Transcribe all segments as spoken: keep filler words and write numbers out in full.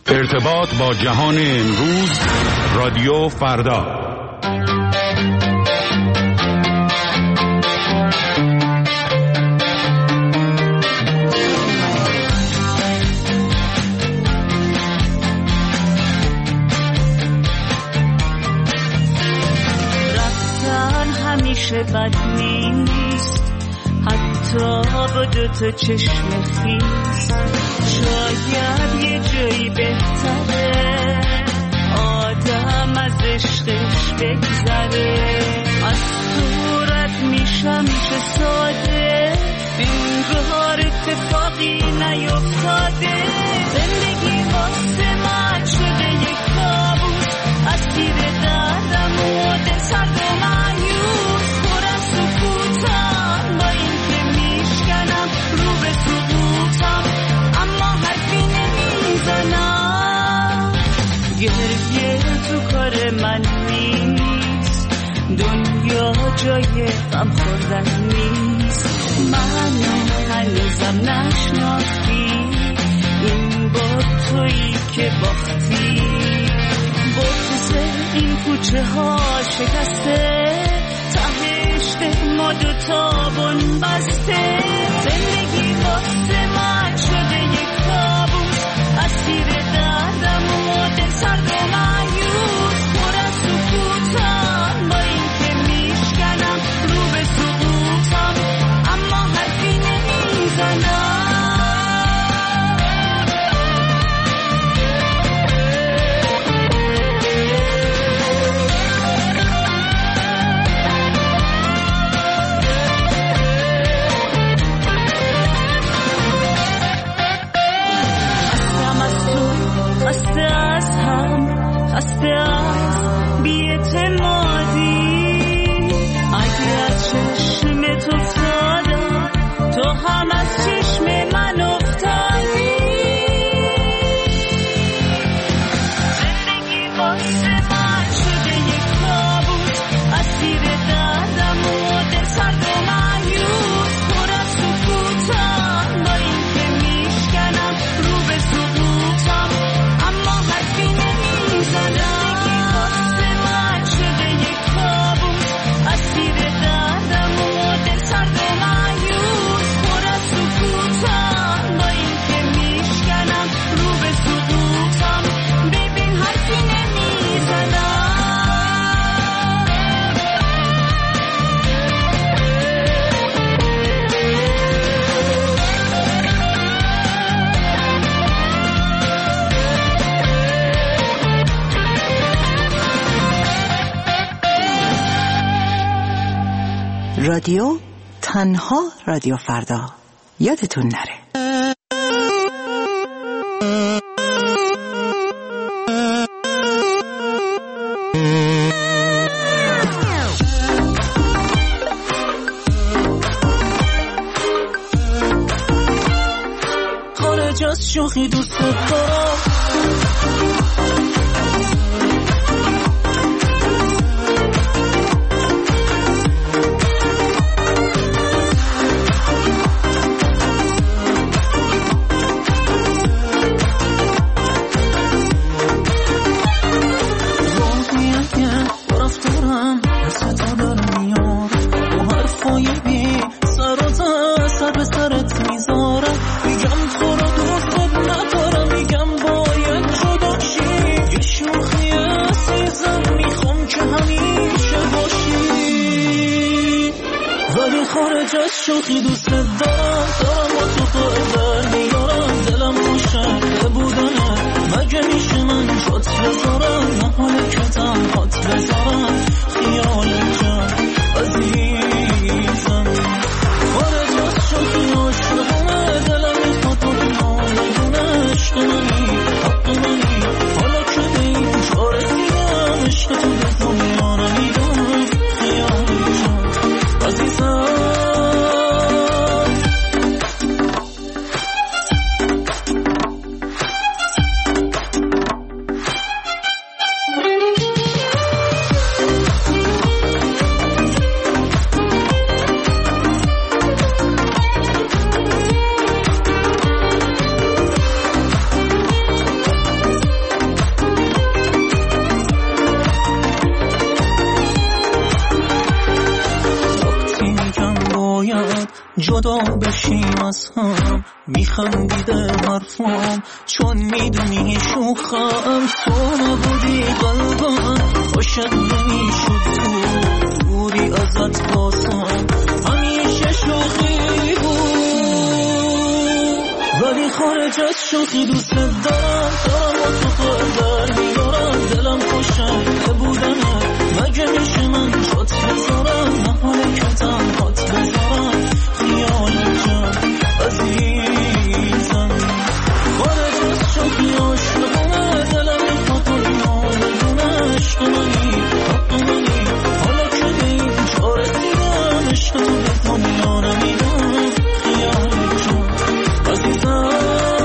ارتباط با جهان امروز، رادیو فردا. رفتن همیشه بد نیست، حتی با دو تا چشم خیس. شاید یه جایی بهتره آدم از عشقش بگذره. از صورت میشم چه ساده، انگار اتفاقی نیفتاده. زندگی واسه من شده یک کابوس، اسیر دردم و دل سرد و مایوس. پر از سکوتم با این که میشکنم رو به سقوطم، اما حرفی نمیزنم. گریه تو کار من نیست، دنیا جای غم خوردن نیست. منو هنوزم نشناختی، این با تویی که باختی. بغض این کوچه ها شکسته، تهش ما دوتا بن بسته. زندگی واسه من شده یک کابوس، اسیر دردم و دل سرد و مایوس. پر از سکوتم با این که میشکنم رو به سقوطم، اما حرفی نمیزنم. خسته از هم، خسته از بی‌اعتمادی. اگه از چشم تو افتادم، تو هم از چشم من افتادی. زندگی واسه من شده یک کابوس، اسیر دردم و دل سرد و مایوس. پر از سکوتم با این که میشکنم رو به سقوطم، اما حرفی نمیزنم. زندگی واسه من شده یک کابوس، اسیر دردم و دل سرد و مایوس. پر از سکوتم با این که میشکنم رو به سقوطم، ببین حرفی نمیزنم. رادیو تنها رادیو فردا، یادتون نره. خارج از شوخی دوست دارم، شوخی دوست دارم، دارم با تو قربان میارم. دلم روشن بودنه، مگه میشه من جات بذارم؟ نه حاله که تنهات بذارم، خیال جان عزیزم. خارج از شوخی عاشقونه، دلم میخواد تو بمانه. عشق منی، حق منی، حالا که به این جا رسیدم. عشق تو به دنیا نمیدم، خیال جان عزیزم. جدا بشیم از هم، میخندیده حرفم چون میدونی شوخم. تو نبودی قلبم عاشق نمیشد، تو دوری ازت باسم همیشه شوخی بود، ولی خارج از شوخی دوست دارم. دارم با تو قدر میارم، دلم خوشه بودنه، مگه میشه من جات بذارم، نحاله که تنهات بذارم خیالتم عزیزم. خارج از شوخی عاشقونه، دلم میخواد دنیا بدونه عشق منی حق منی، حالا که به این چاره دیدم عشق تو به دنیا نمیدم خیالتم عزیزم.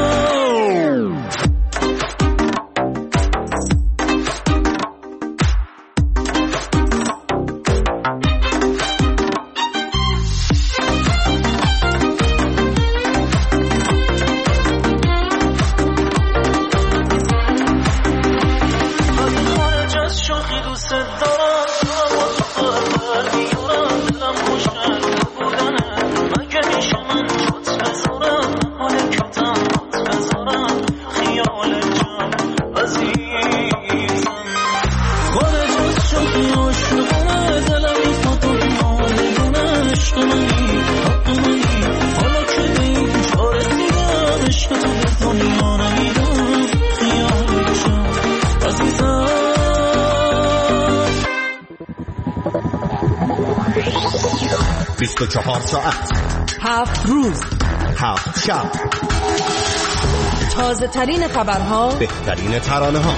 بیست و چهار ساعت، هفت روز، هفت شب، تازه ترین خبرها، بهترین ترانه ها.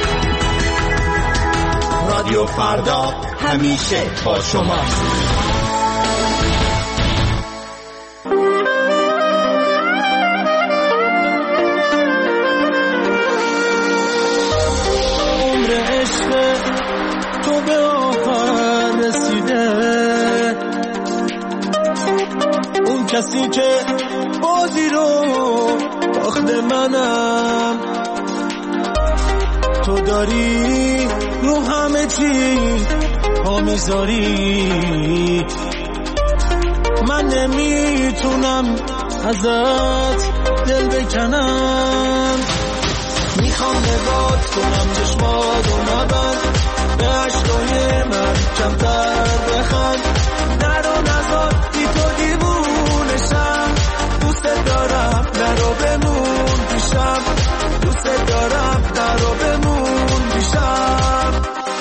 رادیو فردا همیشه با شما. عمر عشق تو به آخر رسیده، اون کسی که بازی رو باخت منم، تو داری رو همه چیز پا میذاری، من نمیتونم ازت دل بکنم. میخوام نگات کنم چشماتو نبند، به عشقای من کمتر بخند، نرو نزار بی تو دیوونشم، دوست دارم نرو بمون پیشم، دوست دارم نرو بمون پیشم.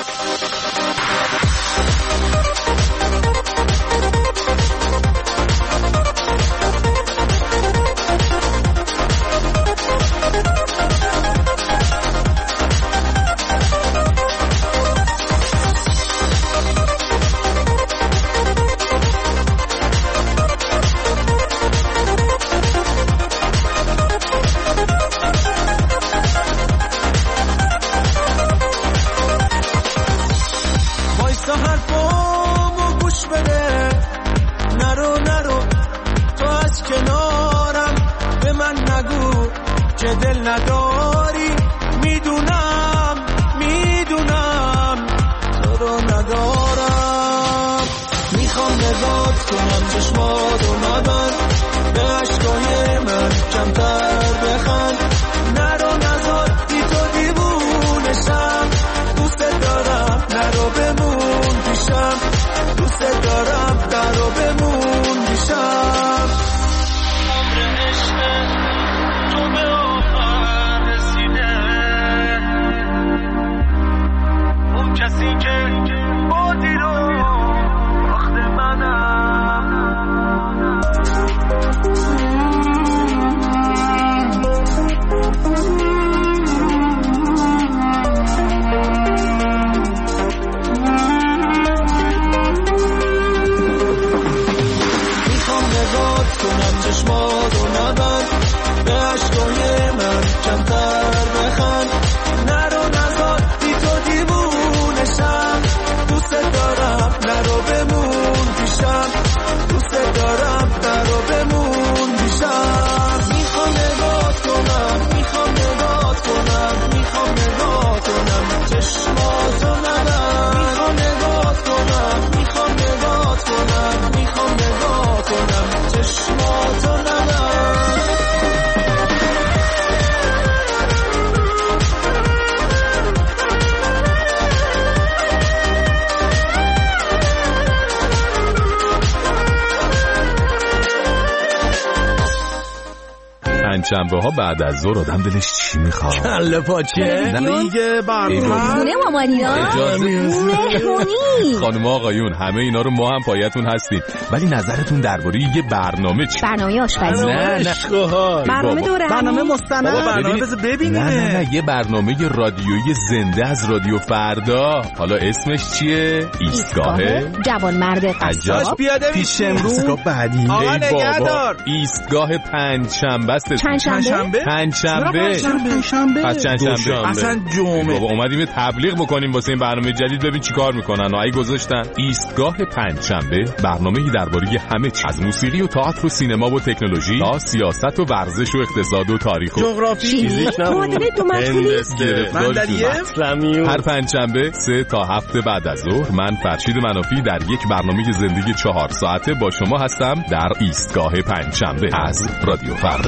دل نداری میدونم میدونم تو رو ندارم، میخوام نگات کنم چشماتو نبند، به عشقای من کمتر بخند، نرو نزار بی تو دیوونشم، دوست دارم نرو بمون پیشم، دوست دارم نرو بمون پیشم. عمر عشق تو به آخر رسیده، اون کسی که بازی رو باخت منم. شنبه ها بعد از ظهر آدم دلش چی میخواد؟ کله پاچه دیگه برنامه خونه مامانینا مهمونی. خانم آقایون همه اینا رو ما هم پایتون هستیم، ولی نظرتون درباره یه برنامه چی؟ برنامه آشپزی. نه نه برنامه دوره برنامه مستند. برنامه بذار ببینیم. نه نه نه یه برنامه رادیویی زنده از رادیو فردا. حالا اسمش چیه؟ ایستگاه جوانمرد قصاب. پیاده پیش امروز بعدی. آقا نگهدار. ایستگاه پنجشنبه است. پنجشنبه؟ پنجشنبه. پنجشنبه. پس چندشنبه. اصلا جمعه. بابا اومدیم یه تبلیغ بکنیم واسه این برنامه جدید، ببین چیکار میکنن. آی گذاشتن ایستگاه پنجشنبه، برنامه‌ای درباره همه چیز، از موسیقی و تئاتر و سینما و تکنولوژی تا سیاست و ورزش و اقتصاد و تاریخ و جغرافی. معادله دو مشغولی. هر پنجشنبه سه تا هفت بعد از ظهر من فرشید منافی در یک برنامه زندگی چهار ساعته با شما هستم در ایستگاه پنجشنبه از رادیو فردا.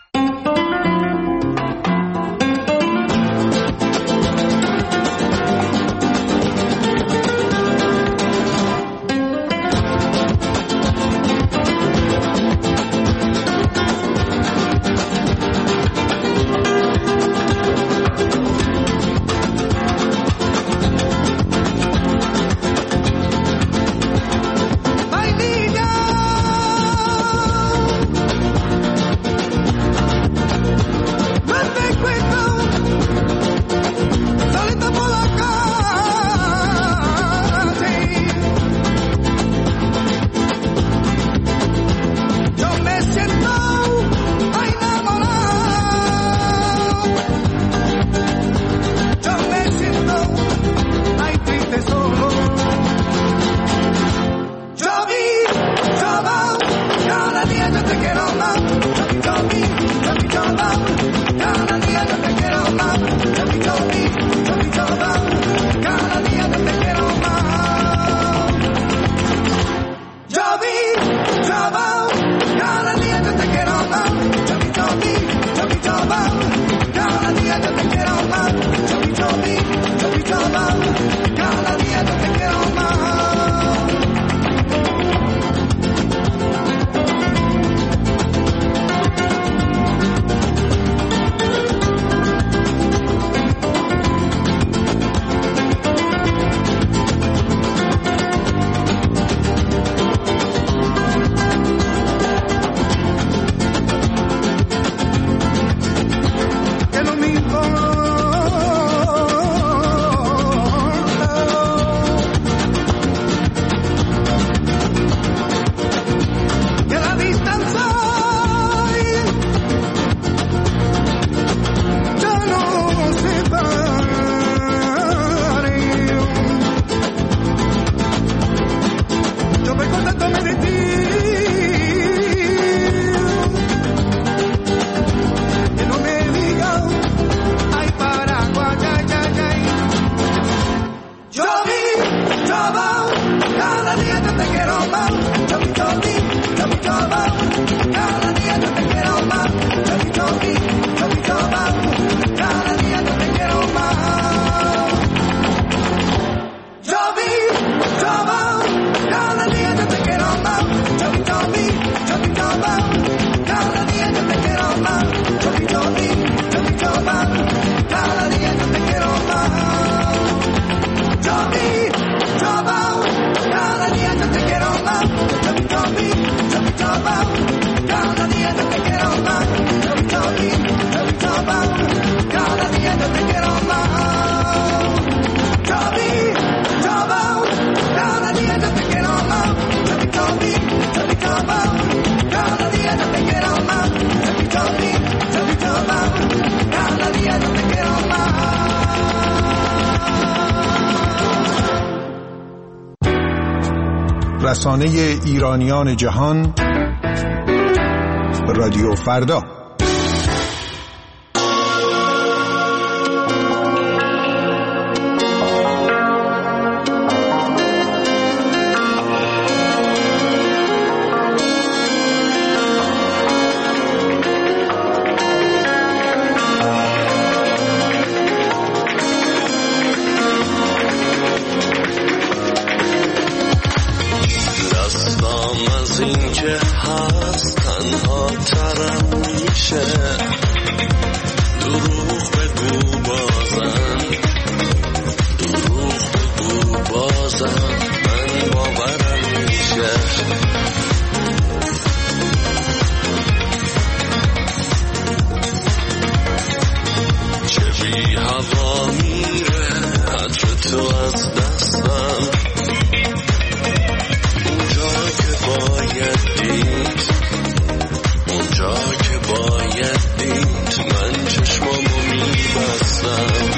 رسانه ایرانیان جهان رادیو فردا. هوا میره عطر تو از دستم اونجا که باید دید اونجا که باید دید من چشمامو میبستم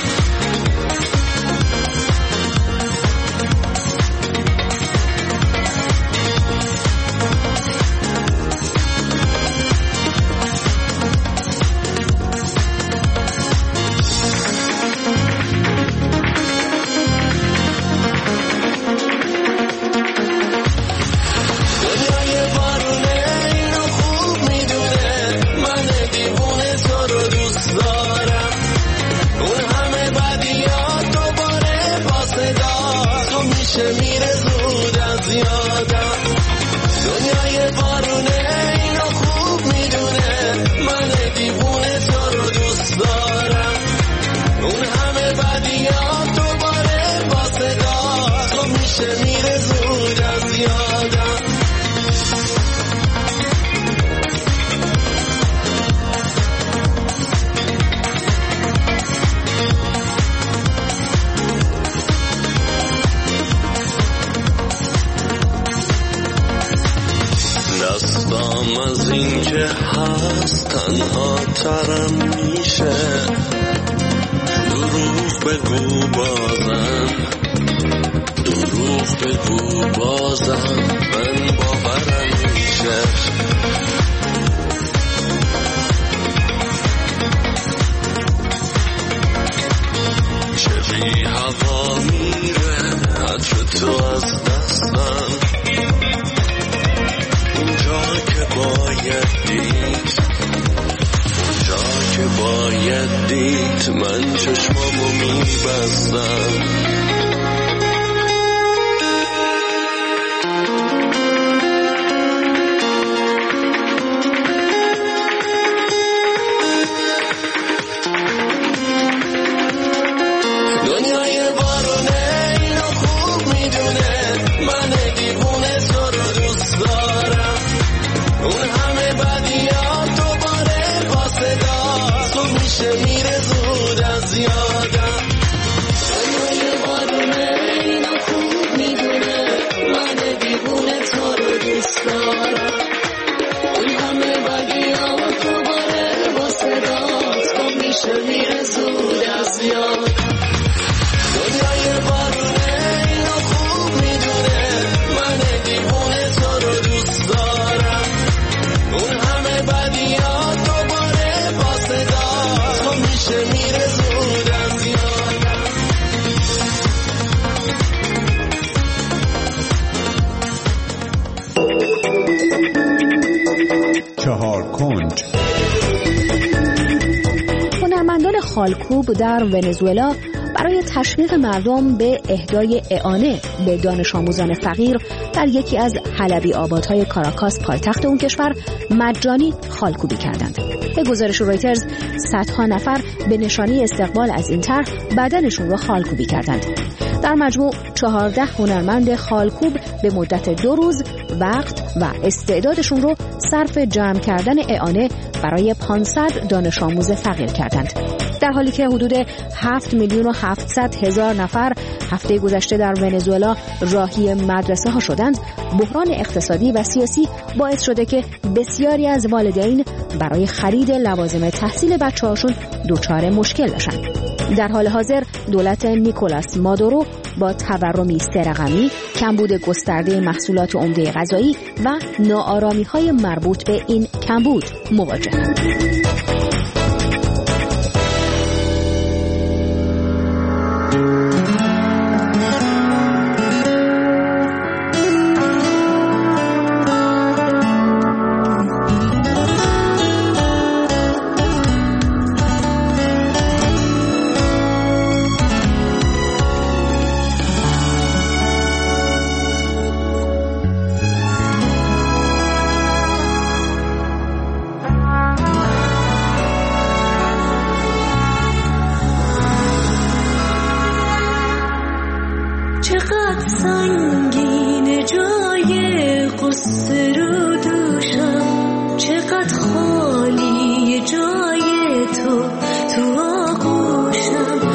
از این که هست تنها ترم میشه دروغ بگو بازم دروغ بگو بازم من باورم میشه چه بی هوا میره عطر تو از دستم اونجا که باید دید اونجا که باید دید من چشمامو میبستم چهار کنج. هنرمندان خالکوب در ونزوئلا برای تشویق مردم به اهدای اعانه به دانش آموزان فقیر در یکی از حلبی آبادهای کاراکاس پایتخت اون کشور مجانی خالکوبی کردند. به گزارش رویترز صدها نفر به نشانه استقبال از این طرح بدنشون را خالکوبی کردند. در مجموع چهارده هنرمند خالکوب به مدت دو روز وقت و استعدادشون رو صرف جمع کردن اعانه برای پانصد دانش آموز فقیر کردند. در حالی که حدود هفت میلیون و هفتصد هزار نفر هفته گذشته در ونزوئلا راهی مدرسه ها شدند، بحران اقتصادی و سیاسی باعث شده که بسیاری از والدین برای خرید لوازم تحصیل بچه هاشون دچار مشکل بشن. در حال حاضر دولت نیکولاس مادورو با تورمی سه رقمی، کمبود گسترده محصولات عمده غذایی و ناآرامی‌های مربوط به این کمبود مواجهه. چقدر سنگین جای قصه رو دوشم، چقدر خالی جای تو تو آغوشم.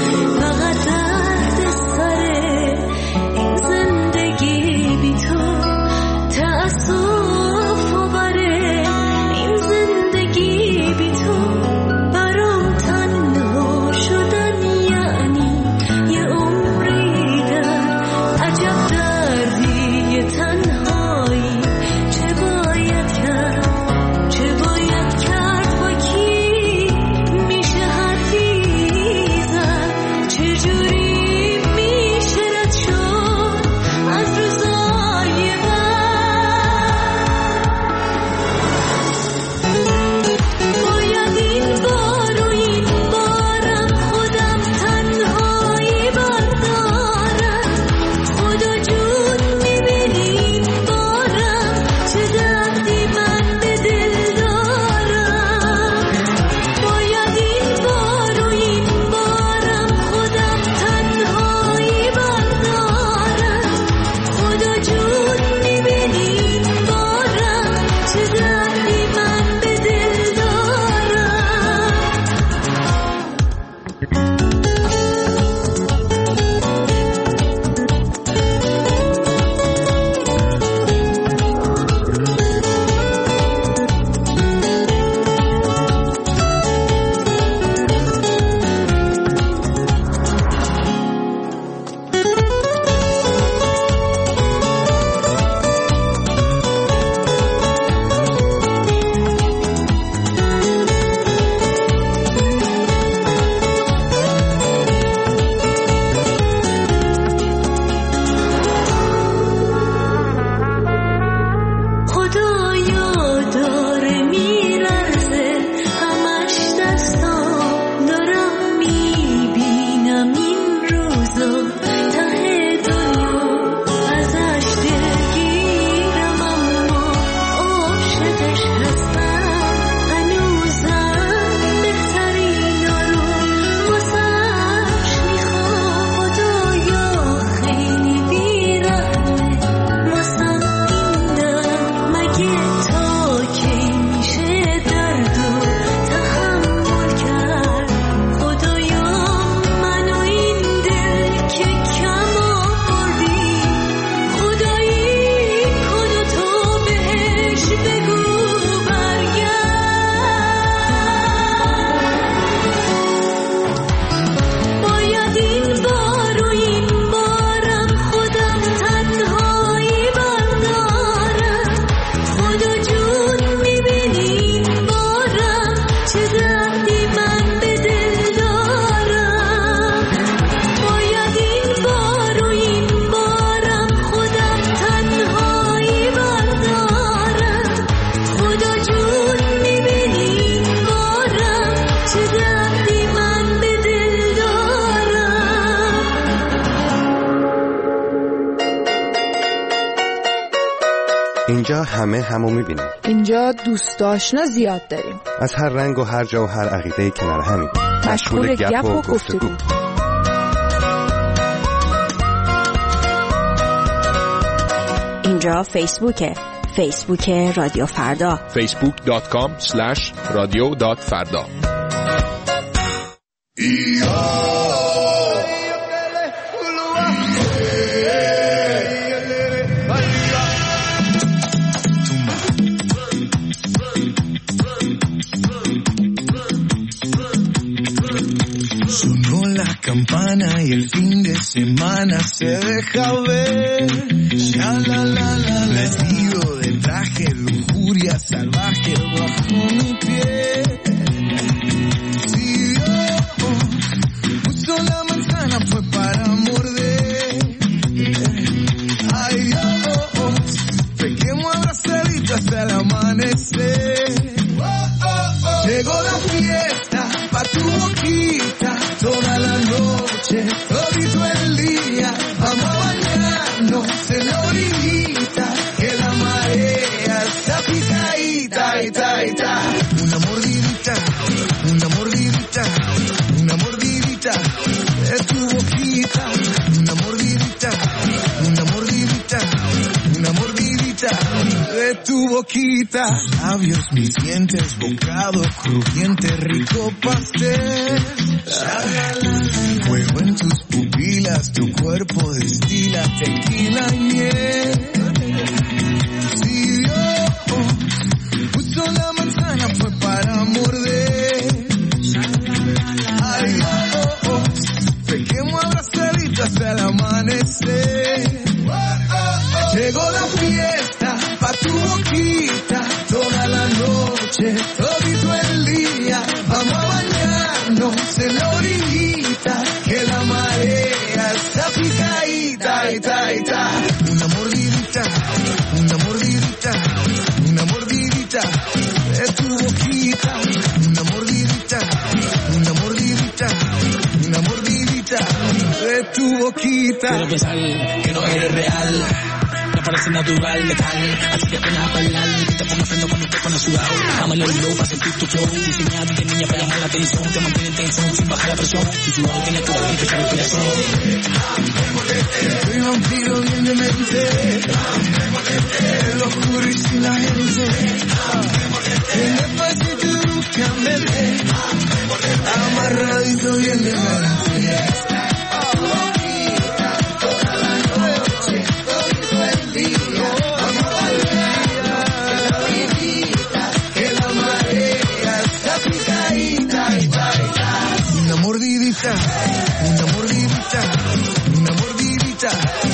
اینجا همه همو میبینیم. اینجا دوست آشنا زیاد داریم. از هر رنگ و هر جا و هر عقیده کنار همین. مشغول گپ و گفتگو. اینجا فیسبوکه. فیسبوک رادیو فردا. فیسبوک دات کام اسلش رادیو دات فردا. Campana y el fin de semana se deja ver. Ya la la la, vestido de traje, lujuria salvaje bajo mi piel. Si Dios puso la manzana fue para morder. Ay Dios, pequemos abrazaditos hasta el amanecer. Llegó la fiesta pa' tu boquita, toda la noche, todito el día, vamos a bañarnos en la orillita, que la marea está picadita, ita, ita. Una mordidita, una mordidita, una mordidita de tu boquita, una mordidita, una mordidita, una mordidita de tu boquita. Labios, mis dientes, bocado crujiente, rico pastel. Fuego en tus pupilas, tu cuerpo destila tequila y miel. Si Dios puso la manzana fue para morder. Ay, oh, oh, pequemos abrazaditos hasta el amanecer. Llegó la fiesta pa' tu boquita, toda la noche, todito el día, vamos a bañarnos en la orillita, que la marea está picadita, ita, ita. Una mordidita, una mordidita, una mordidita de tu boquita, una mordidita, una mordidita, una mordidita de tu boquita. Quiero pensar que no eres real, me parece natural, letal, así que apenas a bailar, te pongo freno cuando te pones sudado, dámelo el low para sentir tu flow, diseñado de niña para llamar la atención, te mantiene en tensión sin bajar la presión, si tu mano tiene toda la respiración. Soy vampiro bien de mente, lo oscuro y sin la gente, en el pasito búscame, amarradito bien de mordidita, una mordidita, una mordidita.